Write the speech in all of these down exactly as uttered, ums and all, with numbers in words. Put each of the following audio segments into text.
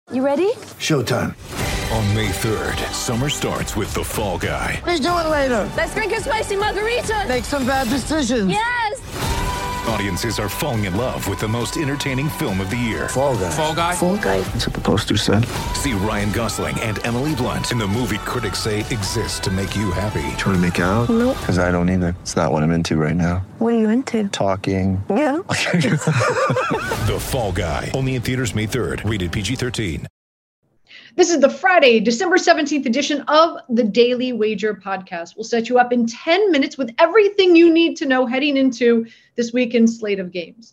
You ready? Showtime. On May third, summer starts with The Fall Guy. Let's do it later. Let's drink a spicy margarita. Make some bad decisions. Yes! Audiences are falling in love with the most entertaining film of the year. Fall Guy. Fall Guy? Fall Guy. That's what the poster said. See Ryan Gosling and Emily Blunt in the movie critics say exists to make you happy. Trying to make it out? Nope. Because I don't either. It's not what I'm into right now. What are you into? Talking. Yeah. The Fall Guy. Only in theaters May third. Rated P G thirteen. This is the Friday, December seventeenth edition of the Daily Wager podcast. We'll set you up in ten minutes with everything you need to know heading into this weekend's slate of games.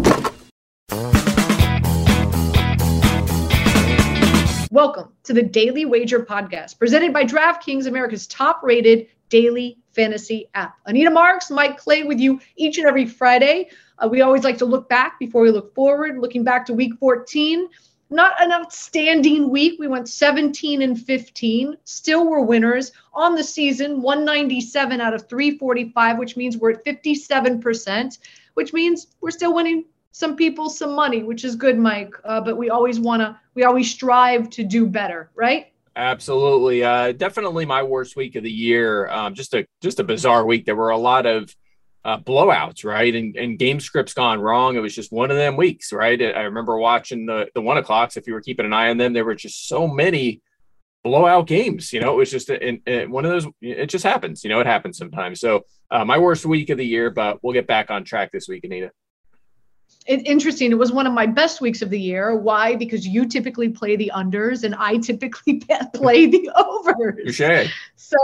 Welcome to the Daily Wager podcast, presented by DraftKings, America's top-rated daily fantasy app. Anita Marks, Mike Clay with you each and every Friday. Uh, we always like to look back before we look forward, looking back to week fourteen. Not an outstanding week. We went seventeen and fifteen. Still were winners on the season, one ninety-seven out of three forty-five, which means we're at fifty-seven percent, which means we're still winning some people some money, which is good, Mike. Uh, but we always want to, we always strive to do better, right? Absolutely. Uh, definitely my worst week of the year. Um, just a, just a bizarre week. There were a lot of Uh, blowouts, right? And, and game scripts gone wrong. It was just one of them weeks, right? I remember watching the, the one o'clocks. If you were keeping an eye on them, there were just so many blowout games. You know, it was just a, a, one of those, it just happens. You know, it happens sometimes. So uh, my worst week of the year, but we'll get back on track this week, Anita. It, interesting. It was one of my best weeks of the year. Why? Because you typically play the unders and I typically play the overs. Touché. So...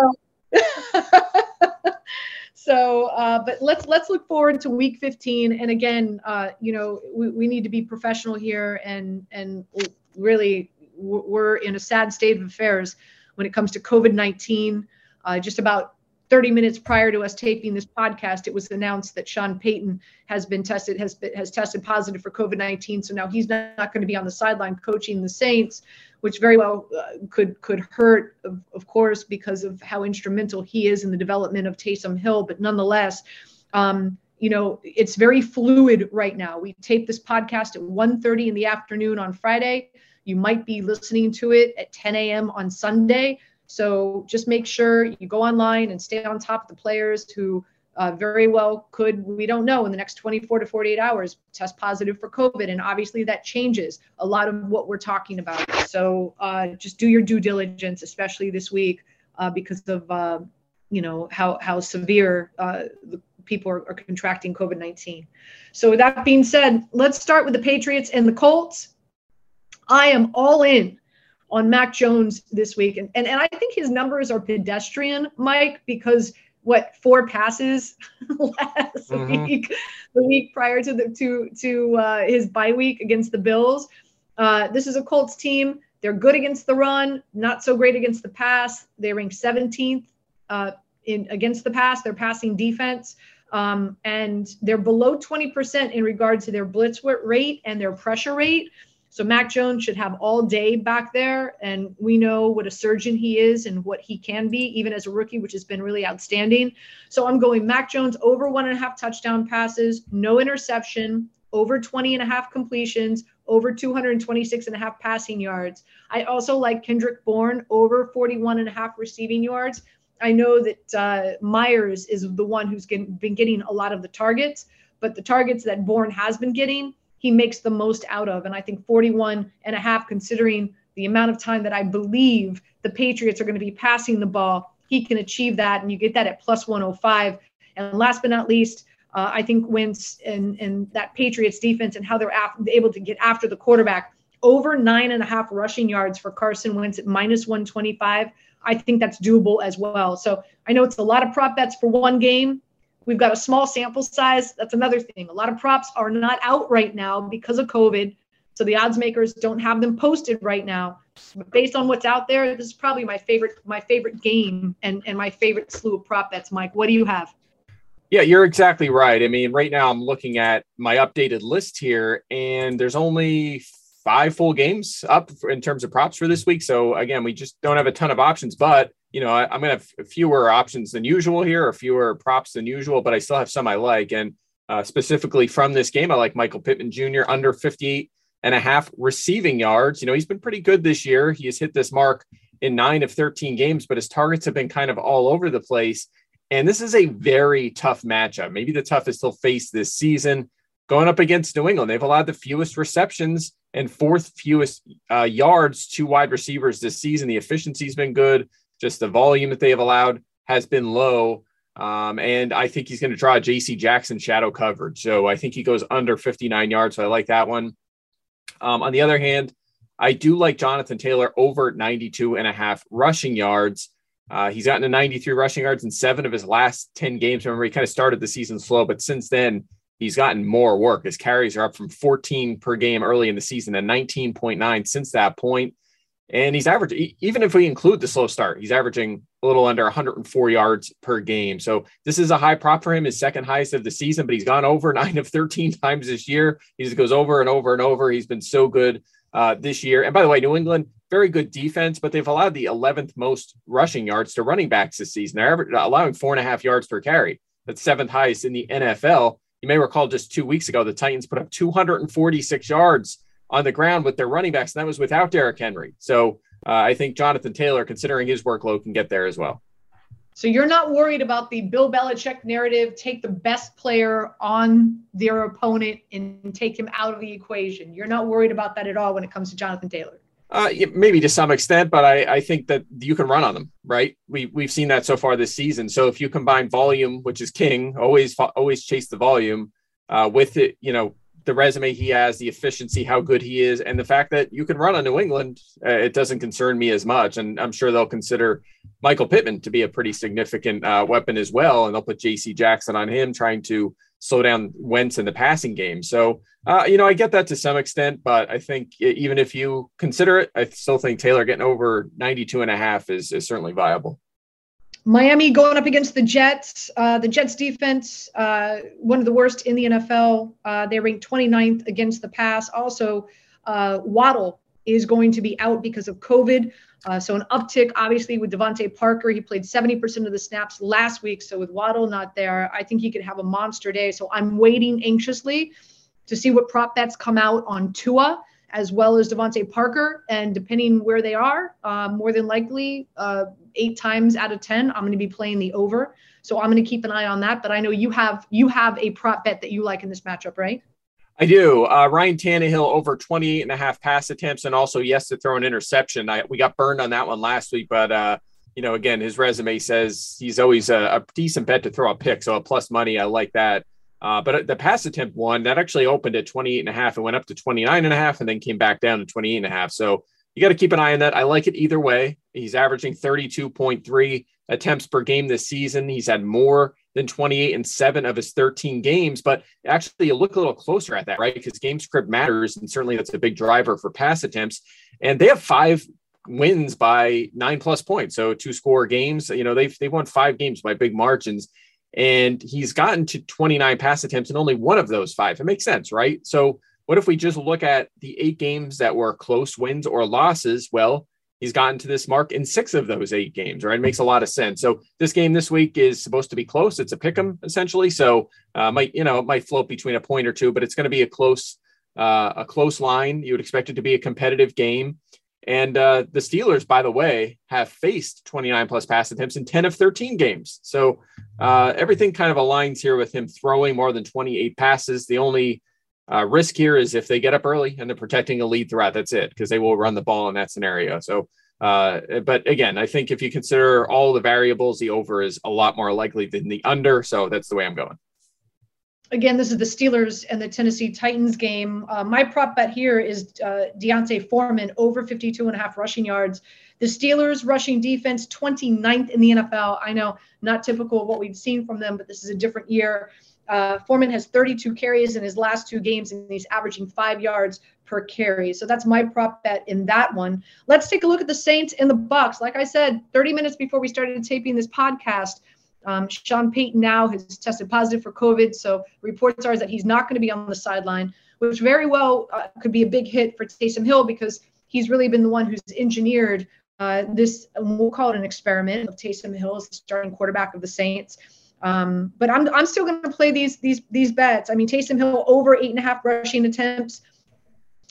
So, uh, but let's let's look forward to week fifteen. And again, uh, you know, we, we need to be professional here, and and really we're in a sad state of affairs when it comes to COVID nineteen. Uh, just about thirty minutes prior to us taping this podcast, it was announced that Sean Payton has been tested has been, has tested positive for COVID nineteen. So now he's not, not going to be on the sideline coaching the Saints, which very well uh, could could hurt, of, of course, because of how instrumental he is in the development of Taysom Hill. But nonetheless, um, you know, it's very fluid right now. We tape this podcast at one thirty in the afternoon on Friday. You might be listening to it at ten a.m. on Sunday. So just make sure you go online and stay on top of the players who uh, very well could, we don't know, in the next twenty-four to forty-eight hours, test positive for COVID. And obviously that changes a lot of what we're talking about. So uh, just do your due diligence, especially this week, uh, because of, uh, you know, how, how severe uh, the people are, are contracting COVID nineteen. So with that being said, let's start with the Patriots and the Colts. I am all in on Mac Jones this week. And, and, and I think his numbers are pedestrian, Mike, because what, four passes last mm-hmm. week, the week prior to the to to uh, his bye week against the Bills. Uh, this is a Colts team. They're good against the run, not so great against the pass. They rank seventeenth uh, in against the pass, their passing defense. Um, and they're below twenty percent in regard to their blitz rate and their pressure rate. So Mac Jones should have all day back there, and we know what a surgeon he is and what he can be, even as a rookie, which has been really outstanding. So I'm going Mac Jones over one and a half touchdown passes, no interception, over twenty and a half completions, over two twenty-six and a half passing yards. I also like Kendrick Bourne over forty-one and a half receiving yards. I know that uh, Myers is the one who's getting, been getting a lot of the targets, but the targets that Bourne has been getting, he makes the most out of. And I think forty-one and a half, considering the amount of time that I believe the Patriots are going to be passing the ball, he can achieve that. And you get that at plus one oh five. And last but not least, uh, I think Wentz and, and that Patriots defense and how they're af- able to get after the quarterback, over nine and a half rushing yards for Carson Wentz at minus one twenty-five. I think that's doable as well. So I know it's a lot of prop bets for one game. We've got a small sample size. That's another thing. A lot of props are not out right now because of COVID. So the odds makers don't have them posted right now. But based on what's out there, this is probably my favorite, my favorite game and, and my favorite slew of prop bets. Mike, what do you have? Yeah, you're exactly right. I mean, right now I'm looking at my updated list here, and there's only five full games up in terms of props for this week. So again, we just don't have a ton of options, but you know, I, I'm going to have fewer options than usual here, or fewer props than usual, but I still have some I like. And uh, specifically from this game, I like Michael Pittman Junior under fifty-eight and a half receiving yards. You know, he's been pretty good this year. He has hit this mark in nine of thirteen games, but his targets have been kind of all over the place. And this is a very tough matchup, maybe the toughest he'll face this season, going up against New England. They've allowed the fewest receptions and fourth fewest uh, yards to wide receivers this season. The efficiency's been good. Just the volume that they have allowed has been low. Um, and I think he's going to draw J C Jackson shadow coverage. So I think he goes under fifty-nine yards. So I like that one. Um, on the other hand, I do like Jonathan Taylor over ninety-two and a half rushing yards. Uh, he's gotten to ninety-three rushing yards in seven of his last ten games. Remember, he kind of started the season slow, but since then he's gotten more work. His carries are up from fourteen per game early in the season to nineteen point nine since that point. And he's averaging, even if we include the slow start, he's averaging a little under one hundred four yards per game. So this is a high prop for him, his second highest of the season, but he's gone over nine of thirteen times this year. He just goes over and over and over. He's been so good uh, this year. And by the way, New England, very good defense, but they've allowed the eleventh most rushing yards to running backs this season. They're allowing four and a half yards per carry. That's seventh highest in the N F L. You may recall just two weeks ago, the Titans put up two hundred forty-six yards on the ground with their running backs, and that was without Derrick Henry. So uh, I think Jonathan Taylor, considering his workload, can get there as well. So you're not worried about the Bill Belichick narrative, take the best player on their opponent and take him out of the equation. You're not worried about that at all when it comes to Jonathan Taylor. Uh, maybe to some extent, but I, I think that you can run on them, right? We, we've seen that so far this season. So if you combine volume, which is king, always always chase the volume, uh, with it, you know, the resume he has, the efficiency, how good he is, and the fact that you can run on New England, uh, it doesn't concern me as much. And I'm sure they'll consider Michael Pittman to be a pretty significant uh, weapon as well. And they'll put J C Jackson on him, trying to slow down Wentz in the passing game. So, uh, you know, I get that to some extent, but I think even if you consider it, I still think Taylor getting over ninety-two and a half is, is certainly viable. Miami going up against the Jets. Uh, the Jets defense, uh, one of the worst in the N F L. Uh, they ranked twenty-ninth against the pass. Also, uh, Waddle is going to be out because of COVID. Uh, so an uptick, obviously, with Devontae Parker. He played seventy percent of the snaps last week. So with Waddle not there, I think he could have a monster day. So I'm waiting anxiously to see what prop bets come out on Tua as well as Devontae Parker. And depending where they are, uh, more than likely, uh, eight times out of ten, I'm going to be playing the over. So I'm going to keep an eye on that. But I know you have you have a prop bet that you like in this matchup, right? I do. Uh, Ryan Tannehill over twenty-eight and a half pass attempts, and also yes to throw an interception. I, we got burned on that one last week, but uh, you know, again, his resume says he's always a, a decent bet to throw a pick. So a plus money, I like that. Uh, but the pass attempt one that actually opened at twenty-eight and a half and went up to twenty-nine and a half and then came back down to twenty-eight and a half. So you got to keep an eye on that. I like it either way. He's averaging thirty-two point three attempts per game this season. He's had more than twenty-eight and seven of his thirteen games, but actually you look a little closer at that, right? Because game script matters. And certainly that's a big driver for pass attempts. And they have five wins by nine plus points. So two score games, you know, they've, they've won five games by big margins. And he's gotten to twenty-nine pass attempts in only one of those five. It makes sense, right? So what if we just look at the eight games that were close wins or losses? Well, he's gotten to this mark in six of those eight games, right? It makes a lot of sense. So this game this week is supposed to be close. It's a pick 'em essentially. So uh, might, you know, it might float between a point or two, but it's going to be a close, uh, a close line. You would expect it to be a competitive game. And uh, the Steelers, by the way, have faced twenty-nine plus pass attempts in ten of thirteen games. So uh, everything kind of aligns here with him throwing more than twenty-eight passes. The only uh, risk here is if they get up early and they're protecting a lead throughout, that's it, because they will run the ball in that scenario. So, uh, but again, I think if you consider all the variables, the over is a lot more likely than the under. So that's the way I'm going. Again, this is the Steelers and the Tennessee Titans game. Uh, my prop bet here is uh, D'Onta Foreman over fifty-two and a half rushing yards. The Steelers rushing defense, twenty-ninth in the N F L. I know, not typical of what we've seen from them, but this is a different year. Uh, Foreman has thirty-two carries in his last two games, and he's averaging five yards per carry. So that's my prop bet in that one. Let's take a look at the Saints and the Bucks. Like I said, thirty minutes before we started taping this podcast, Um, Sean Payton now has tested positive for COVID, so reports are that he's not going to be on the sideline, which very well uh, could be a big hit for Taysom Hill because he's really been the one who's engineered uh, this, we'll call it an experiment of Taysom Hill as the starting quarterback of the Saints. Um, but I'm I'm still going to play these these these bets. I mean, Taysom Hill over eight and a half rushing attempts.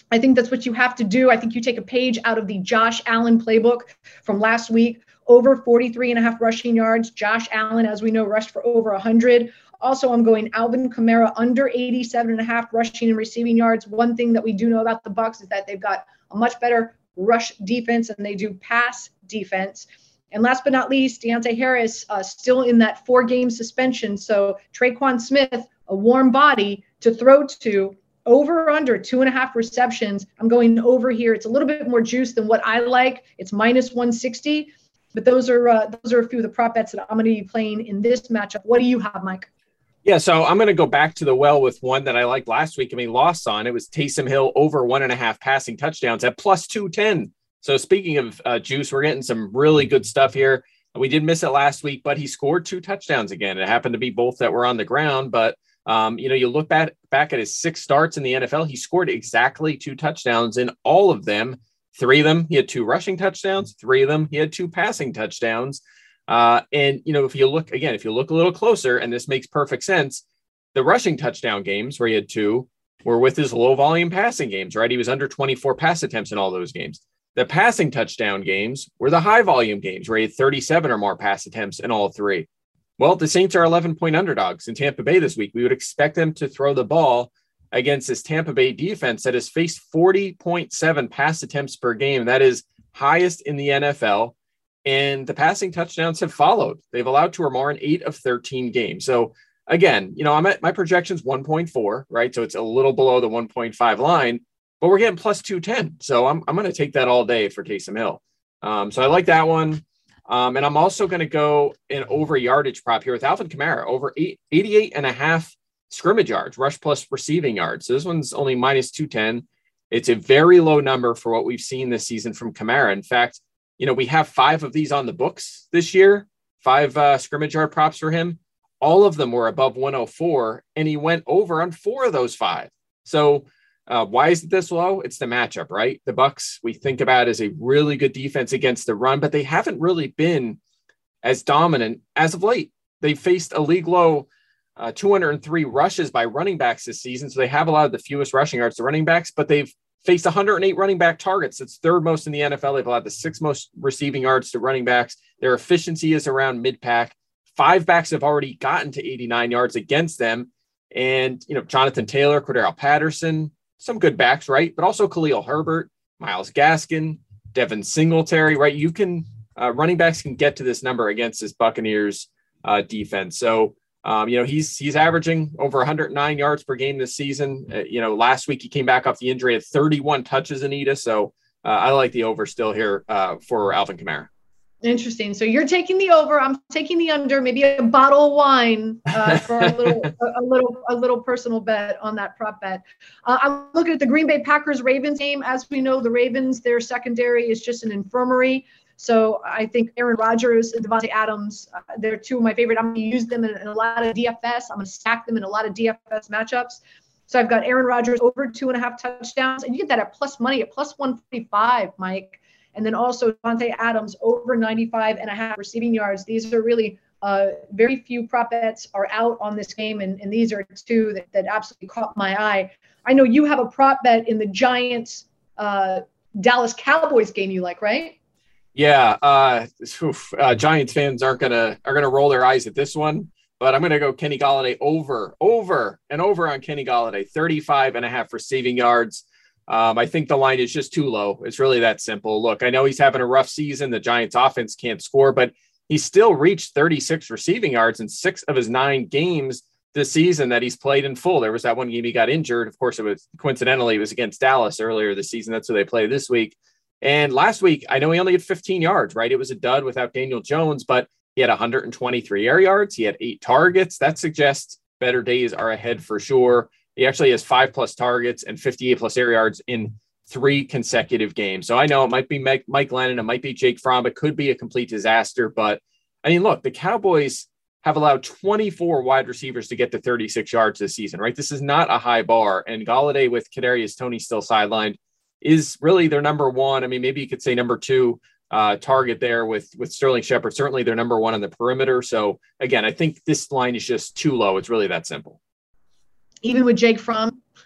I think that's what you have to do. I think you take a page out of the Josh Allen playbook from last week. Over forty-three and a half rushing yards. Josh Allen, as we know, rushed for over one hundred. Also, I'm going Alvin Kamara under eighty-seven and a half rushing and receiving yards. One thing that we do know about the Bucs is that they've got a much better rush defense and they do pass defense. And last but not least, Deontay Harris uh, still in that four-game suspension. So Traquan Smith, a warm body to throw to. Over or under two and a half receptions. I'm going over here. It's a little bit more juice than what I like. It's minus one sixty. But those are uh, those are a few of the prop bets that I'm going to be playing in this matchup. What do you have, Mike? Yeah, so I'm going to go back to the well with one that I liked last week. I mean, lost on it was Taysom Hill over one and a half passing touchdowns at plus two ten. So speaking of uh, juice, we're getting some really good stuff here. We did miss it last week, but he scored two touchdowns again. It happened to be both that were on the ground, but Um, you know, you look back, back at his six starts in the N F L, he scored exactly two touchdowns in all of them. Three of them, he had two rushing touchdowns. Three of them, he had two passing touchdowns. Uh, and, you know, if you look, again, if you look a little closer, and this makes perfect sense, the rushing touchdown games where he had two were with his low volume passing games, right? He was under twenty-four pass attempts in all those games. The passing touchdown games were the high volume games where he had thirty-seven or more pass attempts in all three. Well, the Saints are eleven point underdogs in Tampa Bay this week. We would expect them to throw the ball against this Tampa Bay defense that has faced forty point seven pass attempts per game. That is highest in the N F L. And the passing touchdowns have followed. They've allowed two or more in eight of thirteen games. So again, you know, I'm at my projection's one point four, right? So it's a little below the one point five line, but we're getting plus two ten. So I'm, I'm going to take that all day for Taysom Hill. Um, so I like that one. Um, and I'm also going to go an over yardage prop here with Alvin Kamara, over eight, eighty-eight and a half scrimmage yards, rush plus receiving yards. So this one's only minus two ten. It's a very low number for what we've seen this season from Kamara. In fact, you know, we have five of these on the books this year, five uh, scrimmage yard props for him. All of them were above one oh four, and he went over on four of those five. So Uh, why is it this low? It's the matchup, right? The Bucs we think about as a really good defense against the run, but they haven't really been as dominant as of late. They faced a league low uh, two hundred three rushes by running backs this season, so they have allowed the fewest rushing yards to running backs, but they've faced one hundred eight running back targets. It's third most in the N F L. They've allowed the sixth most receiving yards to running backs. Their efficiency is around mid-pack. Five backs have already gotten to eighty-nine yards against them, and you know Jonathan Taylor, Cordero Patterson, some good backs, right? But also Khalil Herbert, Myles Gaskin, Devin Singletary, right? You can, uh, running backs can get to this number against this Buccaneers uh, defense. So, um, you know, he's, he's averaging over one hundred nine yards per game this season. Uh, you know, last week he came back off the injury at thirty-one touches, Anita. So uh, I like the over still here uh, for Alvin Kamara. Interesting. So you're taking the over. I'm taking the under. Maybe a bottle of wine uh, for a little, a, a little, a little personal bet on that prop bet. Uh, I'm looking at the Green Bay Packers Ravens game. As we know, the Ravens, their secondary is just an infirmary. So I think Aaron Rodgers and Devontae Adams, uh, they're two of my favorite. I'm going to use them in, in a lot of D F S. I'm going to stack them in a lot of D F S matchups. So I've got Aaron Rodgers over two and a half touchdowns, and you get that at plus money at plus one forty-five, Mike. And then also Devontae Adams over ninety-five and a half receiving yards. These are really uh, very few prop bets are out on this game. And, and these are two that, that absolutely caught my eye. I know you have a prop bet in the Giants uh, Dallas Cowboys game you like, right? Yeah. Uh, oof, uh, Giants fans aren't going to, are going to roll their eyes at this one, but I'm going to go Kenny Golladay over, over and over on Kenny Golladay, thirty-five and a half receiving yards. Um, I think the line is just too low. It's really that simple. Look, I know he's having a rough season. The Giants offense can't score, but he still reached thirty-six receiving yards in six of his nine games this season that he's played in full. There was that one game he got injured. Of course, it was coincidentally, it was against Dallas earlier this season. That's who they play this week. And last week, I know he only had fifteen yards, right? It was a dud without Daniel Jones, but he had one hundred twenty-three air yards. He had eight targets. That suggests better days are ahead for sure. He actually has five plus targets and fifty-eight plus air yards in three consecutive games. So I know it might be Mike, Mike Lennon, it might be Jake Fromm, it could be a complete disaster. But I mean, look, the Cowboys have allowed twenty-four wide receivers to get to thirty-six yards this season, right? This is not a high bar. And Golladay with Kadarius Toney still sidelined is really their number one. I mean, maybe you could say number two uh, target there with, with Sterling Shepard. Certainly they're number one on the perimeter. So again, I think this line is just too low. It's really that simple. Even with Jake Fromm?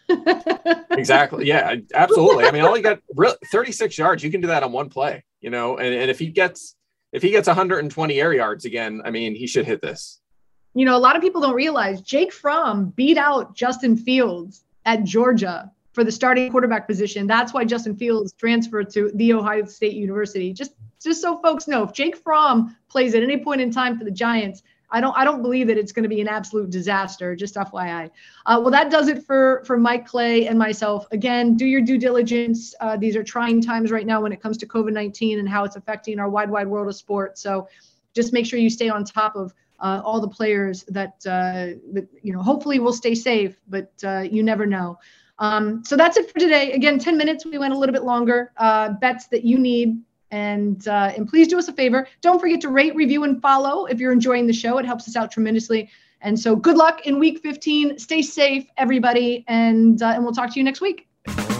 Exactly. Yeah, absolutely. I mean, all you got thirty-six yards. You can do that on one play, you know, and, and if he gets, if he gets one hundred twenty air yards again, I mean, he should hit this. You know, a lot of people don't realize Jake Fromm beat out Justin Fields at Georgia for the starting quarterback position. That's why Justin Fields transferred to The Ohio State University. Just, just so folks know, if Jake Fromm plays at any point in time for the Giants, I don't, I don't believe that it's going to be an absolute disaster. Just F Y I. Uh, well, that does it for for Mike Clay and myself. Again, do your due diligence. Uh, these are trying times right now when it comes to COVID nineteen and how it's affecting our wide, wide world of sport. So, just make sure you stay on top of uh, all the players that uh, that you know. Hopefully, will stay safe, but uh, you never know. Um, so that's it for today. Again, ten minutes. We went a little bit longer. Uh, bets that you need. And uh, and please do us a favor. Don't forget to rate, review, and follow if you're enjoying the show. It helps us out tremendously. And so good luck in week fifteen. Stay safe, everybody. And, uh, and we'll talk to you next week.